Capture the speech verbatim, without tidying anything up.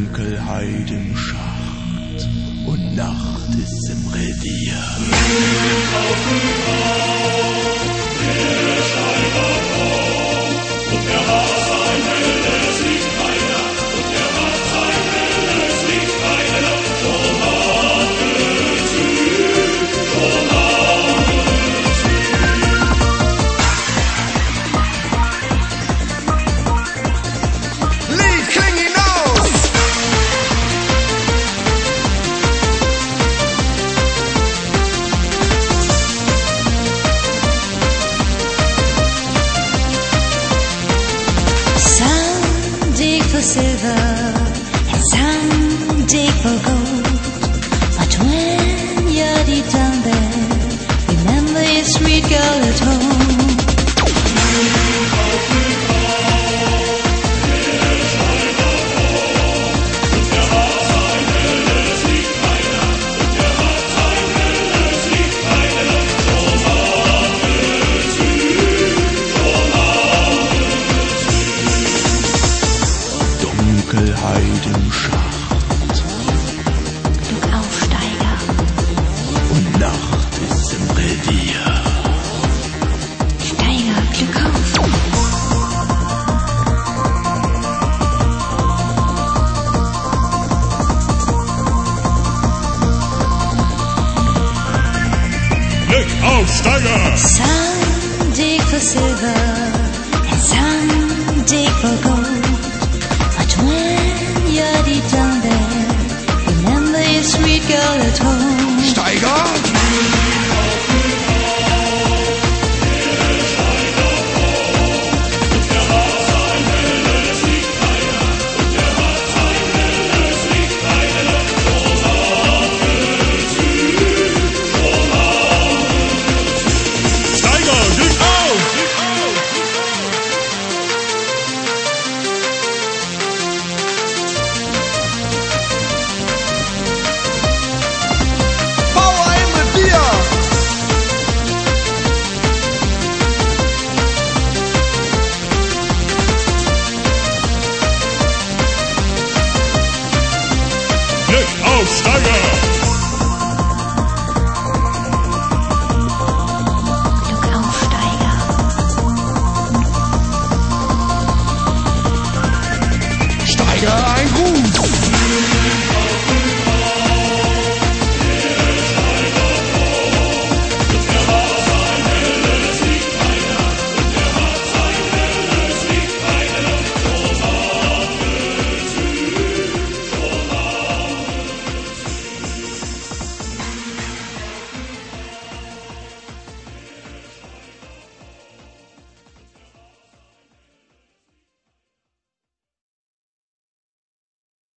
Dunkelheit im Schacht und Nacht ist im Revier. Auf den Bauch, der Steiger braucht, und er hat sein helles Licht bei Nacht, und er hat sein helles Licht bei Nacht, schon lange Süd, schon lange Süd. Lied kling hinaus! Some dig for silver and some dig for gold. But when you're deep down there, remember your sweet girl at home. Dunkelheit im Schacht Glück auf, Steiger. und Nacht ist im Revier. Steiger, Glück auf. Glück auf, Steiger! Some dig for silver and some dig for gold. But when you're deep down there, remember your sweet girl at home. Steiger?